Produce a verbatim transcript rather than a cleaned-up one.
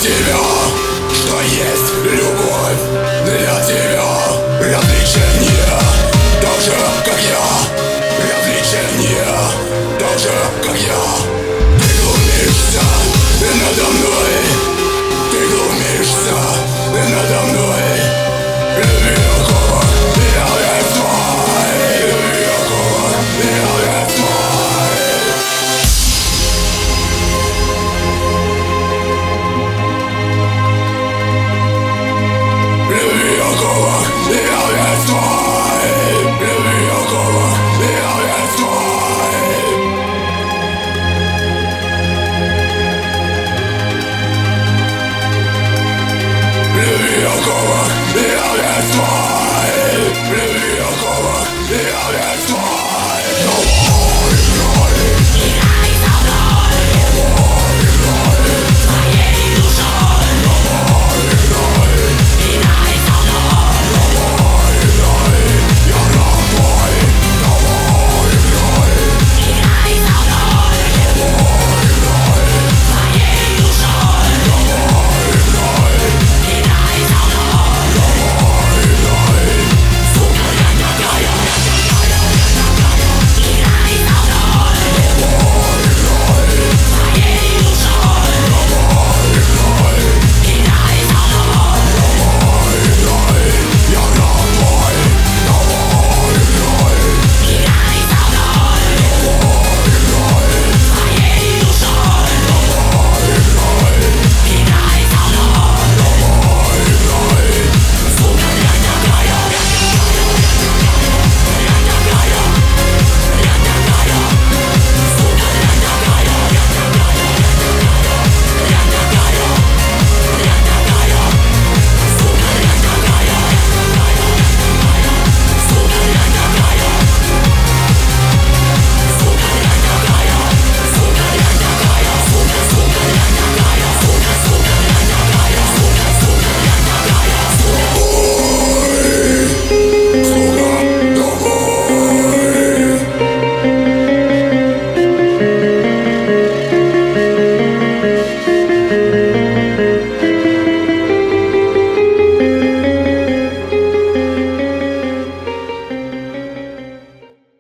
тебя, что есть любовь. Для тебя различия нет, так же, как я. Различия нет, так же, как я. Ты глумишься надо мной, ты глумишься надо мной. Люби такого, я есть мой. Люби такого, я есть мой. Люби такого, я есть мой. Люби такого, я есть мой. Люби такого, я есть мой. Люби такого, я есть мой.